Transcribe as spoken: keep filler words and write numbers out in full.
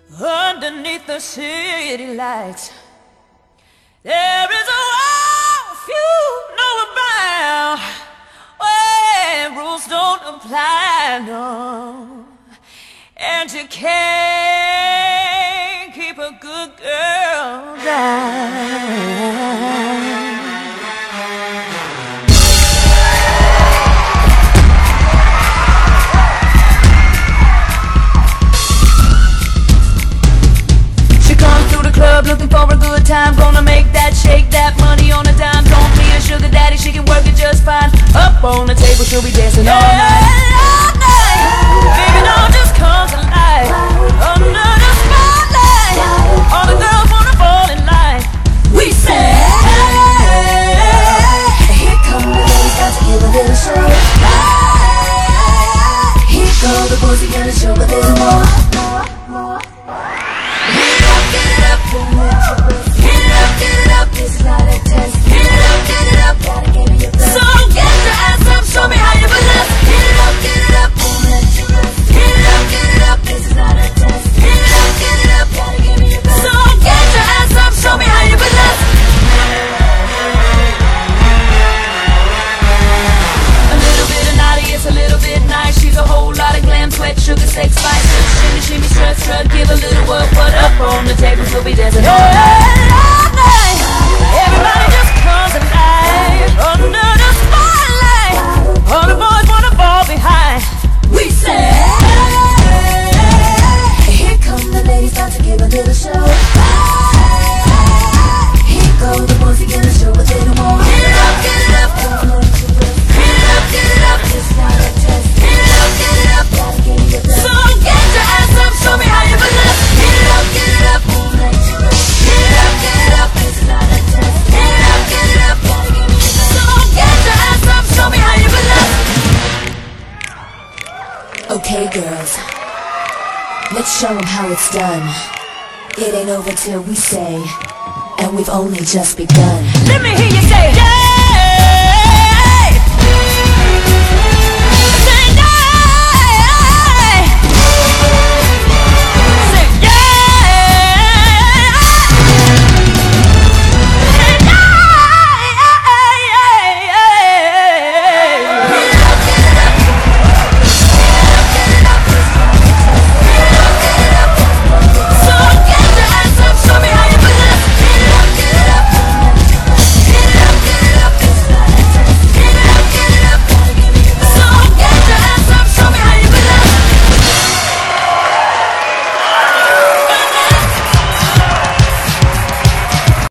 Underneath the city lights, there is a world few know about, where rules don't apply, no. And you can't keep a good girl down. Club looking for a good time, gonna make that shake that money on a dime. Don't be a sugar daddy, she can work it just fine. Up on the table, she'll be dancing all night. All night, baby, don't just come to life. Under the spotlight, all the girls wanna fall in line. We say, hey, here come the ladies, got to give a little show. Here go the boys, we gonna show a little more. Sugar, sex, spice, shimmy, shimmy, strut, strut, give a little work, what up on the table, we'll be dancing all night, all night. Everybody just comes alive, under the spotlight, all the boys wanna fall behind. We say, here come the ladies, about to give a little show. Here go the boys, we gonna show a little more. Get it up, get it up, get it up, get it up, it's not a test. Get it up, get it up, gotta give me your best. So get your ass up, show me how you finesse. Get it up, get it up, won't let you rest. Get it up, get it up, it's not a test. Get it up, get it up, gotta give me your best. So get your ass up, show me how you finesse. Okay, girls, let's show them how it's done. It ain't over till we say, and we've only just begun. Let me hear you say, yeah.